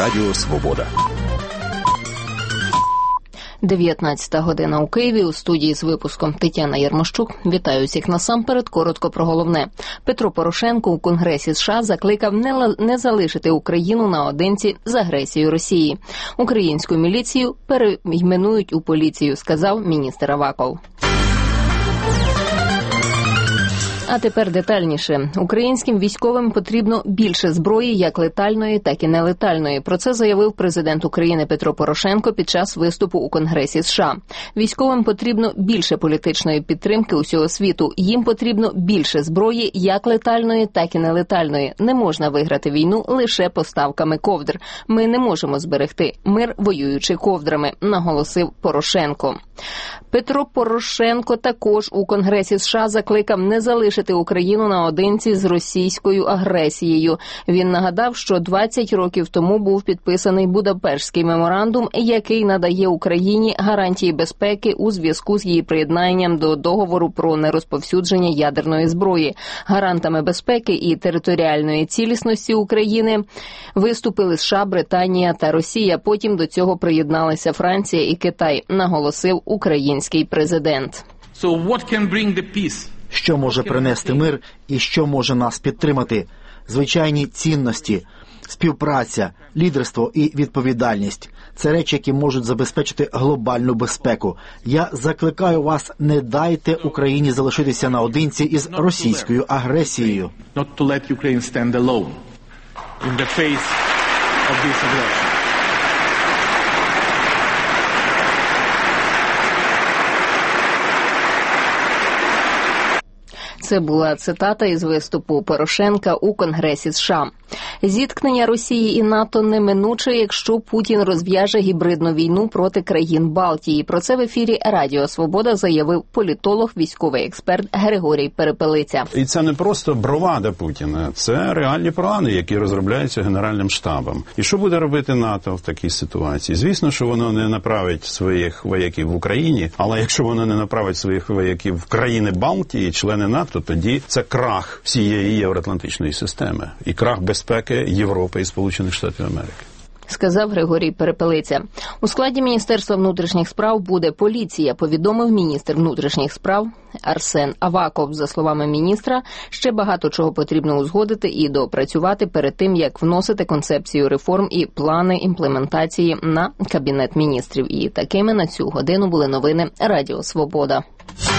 Радіо Свобода. 19 година у Києві. У студії з випуском Тетяна Ярмощук. Вітаю всіх насамперед. Коротко про головне. Петро Порошенко у Конгресі США закликав не залишити Україну наодинці з агресією Росії. Українську міліцію перейменують у поліцію, сказав міністр Аваков. А тепер детальніше. Українським військовим потрібно більше зброї, як летальної, так і нелетальної. Про це заявив президент України Петро Порошенко під час виступу у Конгресі США. Військовим потрібно більше політичної підтримки усього світу. Їм потрібно більше зброї, як летальної, так і нелетальної. Не можна виграти війну лише поставками ковдр. Ми не можемо зберегти мир, воюючи ковдрами, наголосив Порошенко. Петро Порошенко також у Конгресі США закликав не залишити Україну наодинці з російською агресією. Він нагадав, що 20 років тому був підписаний Будапештський меморандум, який надає Україні гарантії безпеки у зв'язку з її приєднанням до договору про нерозповсюдження ядерної зброї. Гарантами безпеки і територіальної цілісності України виступили США, Британія та Росія. Потім до цього приєдналися Франція і Китай, наголосив український президент. Що може принести мир і що може нас підтримати? Звичайні цінності, співпраця, лідерство і відповідальність. Це речі, які можуть забезпечити глобальну безпеку. Я закликаю вас, не дайте Україні залишитися наодинці із російською агресією. Це була цитата із виступу Порошенка у Конгресі США. Зіткнення Росії і НАТО неминуче, якщо Путін розв'яже гібридну війну проти країн Балтії. Про це в ефірі Радіо Свобода заявив політолог, військовий експерт Григорій Перепелиця. І це не просто бравада Путіна, це реальні плани, які розробляються Генеральним штабом. І що буде робити НАТО в такій ситуації? Звісно, що воно не направить своїх вояків в Україні, але якщо воно не направить своїх вояків в країни Балтії, члени НАТО, тоді це крах всієї євроатлантичної системи і крах безпеки Європи і Сполучених Штатів Америки. Сказав Григорій Перепелиця. У складі Міністерства внутрішніх справ буде поліція, повідомив міністр внутрішніх справ Арсен Аваков. За словами міністра, ще багато чого потрібно узгодити і допрацювати перед тим, як вносити концепцію реформ і плани імплементації на Кабінет міністрів. І такими на цю годину були новини Радіо Свобода.